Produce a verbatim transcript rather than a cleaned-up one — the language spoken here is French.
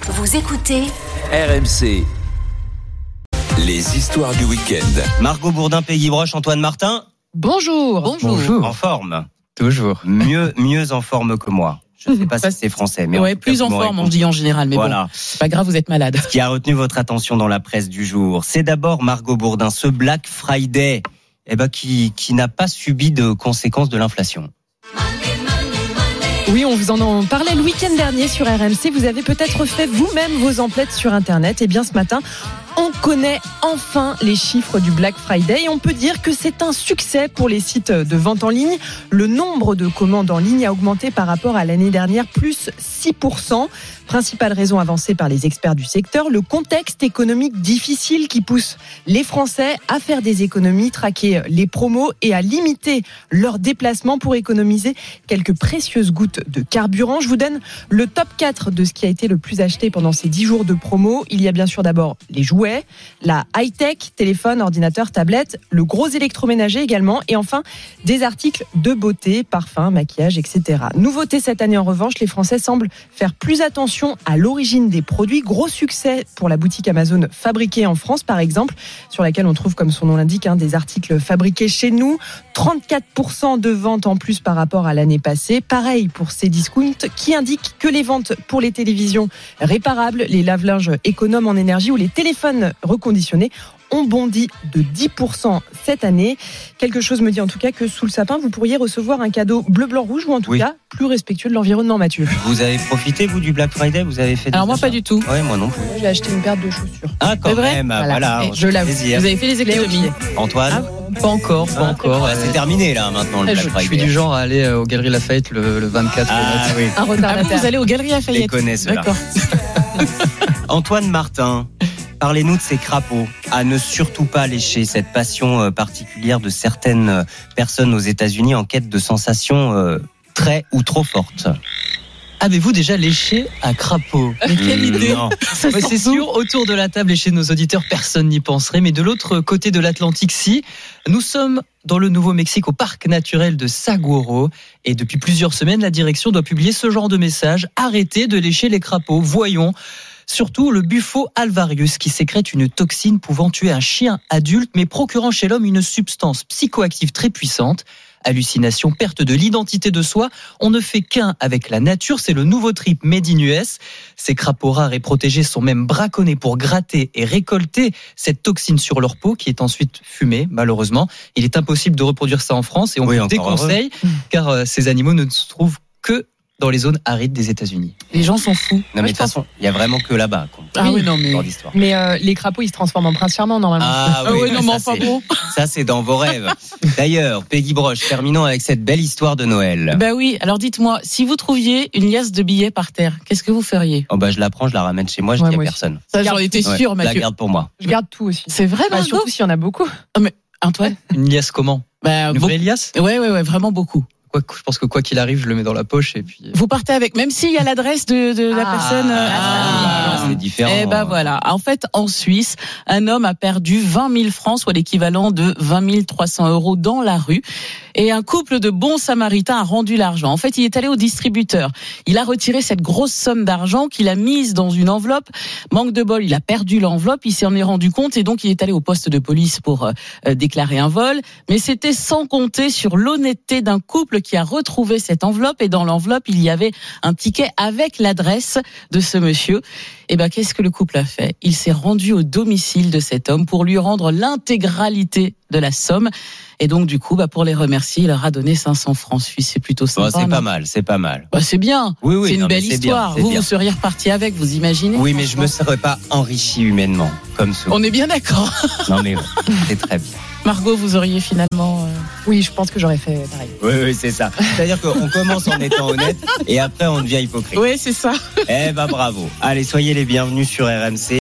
Vous écoutez R M C. Les histoires du week-end. Margot Bourdin, Peggy Broche, Antoine Martin. Bonjour. Bonjour. Bonjour. En forme. Toujours. Mieux, mieux en forme que moi. Je ne sais pas si c'est français, mais ouais, en tout plus cas, en forme, on dit en général, mais voilà. Bon, c'est pas grave, vous êtes malade. Ce qui a retenu votre attention dans la presse du jour, c'est d'abord Margot Bourdin, ce Black Friday, eh ben, qui, qui n'a pas subi de conséquences de l'inflation. Oui, on vous en parlait le week-end dernier sur R M C. Vous avez peut-être fait vous-même vos emplettes sur Internet. Et bien ce matin, on connaît enfin les chiffres du Black Friday et on peut dire que c'est un succès pour les sites de vente en ligne. Le nombre de commandes en ligne a augmenté par rapport à l'année dernière, plus six pour cent. Principale raison avancée par les experts du secteur, le contexte économique difficile qui pousse les Français à faire des économies, traquer les promos et à limiter leurs déplacements pour économiser quelques précieuses gouttes de carburant. Je vous donne le top quatre de ce qui a été le plus acheté pendant ces dix jours de promo. Il y a bien sûr d'abord les jouets, la high-tech, téléphone, ordinateur, tablette, le gros électroménager également et enfin des articles de beauté, parfum, maquillage, et cetera. Nouveauté cette année en revanche, les Français semblent faire plus attention à l'origine des produits. Gros succès pour la boutique Amazon Fabriquée en France par exemple, sur laquelle on trouve, comme son nom l'indique, hein, des articles fabriqués chez nous. trente-quatre pour cent de ventes en plus par rapport à l'année passée. Pareil pour Cdiscount qui indique que les ventes pour les télévisions réparables, les lave-linges économes en énergie ou les téléphones reconditionnés ont bondi de dix pour cent cette année. Quelque chose me dit en tout cas que sous le sapin, vous pourriez recevoir un cadeau bleu, blanc, rouge ou en tout oui. cas plus respectueux de l'environnement, Mathieu. Vous avez profité, vous, du Black Friday? Vous avez fait des Alors moi, achats? pas du tout. Ouais, moi non plus. J'ai acheté une paire de chaussures. Ah, quand c'est vrai même. Voilà, voilà je l'avoue. Vous avez fait les économies. Antoine? Ah, pas encore, pas ah, encore. Ah, c'est terminé là maintenant le Black je, Friday. je suis du genre à aller aux Galeries Lafayette le, le vingt-quatre. Ah oui. Un Ah, retardataire. vous allez aux Galeries Lafayette. Je les connais ceux-là. D'accord. Antoine Martin, parlez-nous de ces crapauds. À ne surtout pas lécher, cette passion particulière de certaines personnes aux États-Unis en quête de sensations euh, très ou trop fortes. Avez-vous déjà léché un crapaud? Mais quelle Mmh, idée. non. Ça Ouais, sort c'est d'où? sûr, autour de la table et chez nos auditeurs, personne n'y penserait. Mais de l'autre côté de l'Atlantique, si. Nous sommes dans le Nouveau-Mexique, au parc naturel de Saguaro. Et depuis plusieurs semaines, la direction doit publier ce genre de message. Arrêtez de lécher les crapauds. Voyons. Surtout le Bufo alvarius qui sécrète une toxine pouvant tuer un chien adulte mais procurant chez l'homme une substance psychoactive très puissante. Hallucination, perte de l'identité de soi, on ne fait qu'un avec la nature, c'est le nouveau trip made in U S. Ces crapauds rares et protégés sont même braconnés pour gratter et récolter cette toxine sur leur peau qui est ensuite fumée, malheureusement. Il est impossible de reproduire ça en France et on oui, vous déconseille car euh, ces animaux ne se trouvent que dans les zones arides des États-Unis. Les gens sont fous. Non, mais de toute façon, il y a vraiment que là-bas. Ah oui, non, mais. Dans l'histoire. Mais euh, les crapauds, ils se transforment en prince charmant normalement. Ah, Ah oui, oui, non, mais ça, enfin c'est, bon. ça, c'est dans vos rêves. D'ailleurs, Peggy Broche, terminons avec cette belle histoire de Noël. Bah oui, alors dites-moi, si vous trouviez une liasse de billets par terre, qu'est-ce que vous feriez? Oh bah, je la prends, je la ramène chez moi, je Ouais, dis à moi aussi. personne. Ça, j'en étais Ouais, sûr, je la Mathieu. garde pour moi. Je garde tout aussi. C'est vrai, Bah, Margot? surtout s'il y en a beaucoup. Antoine? Une liasse comment? Bah, Une beaucoup. vraie liasse? Ouais, ouais, ouais, vraiment beaucoup. Quoi, je pense que quoi qu'il arrive, je le mets dans la poche et puis. Vous partez avec, même s'il y a l'adresse de, de la Ah, personne. euh, Ah, c'est différent. Eh ben voilà. En fait, en Suisse, un homme a perdu vingt mille francs, soit l'équivalent de vingt mille trois cents euros dans la rue. Et un couple de bons samaritains a rendu l'argent. En fait, il est allé au distributeur. Il a retiré cette grosse somme d'argent qu'il a mise dans une enveloppe. Manque de bol, il a perdu l'enveloppe. Il s'en est rendu compte et donc il est allé au poste de police pour euh, déclarer un vol. Mais c'était sans compter sur l'honnêteté d'un couple qui a retrouvé cette enveloppe. Et dans l'enveloppe, il y avait un ticket avec l'adresse de ce monsieur. Et ben, qu'est-ce que le couple a fait? Il s'est rendu au domicile de cet homme pour lui rendre l'intégralité de la somme. Et donc, du coup, bah, pour les remercier, il leur a donné cinq cents francs suisses. C'est plutôt sympa. Bon, c'est non pas mal, c'est pas mal. Bah, c'est bien. Oui, oui, c'est une non, mais belle c'est histoire. bien, c'est vous, bien. vous seriez reparti avec, vous imaginez? Oui, mais je me serais pas enrichi humainement comme ce. On est bien d'accord. Non, mais c'est très bien. Margot, vous auriez finalement... Euh... Oui, je pense que j'aurais fait pareil. Oui, oui, c'est ça. C'est-à-dire qu'on commence en étant honnête et après on devient hypocrite. Oui, c'est ça. Eh ben bravo. Allez, soyez les bienvenus sur R M C.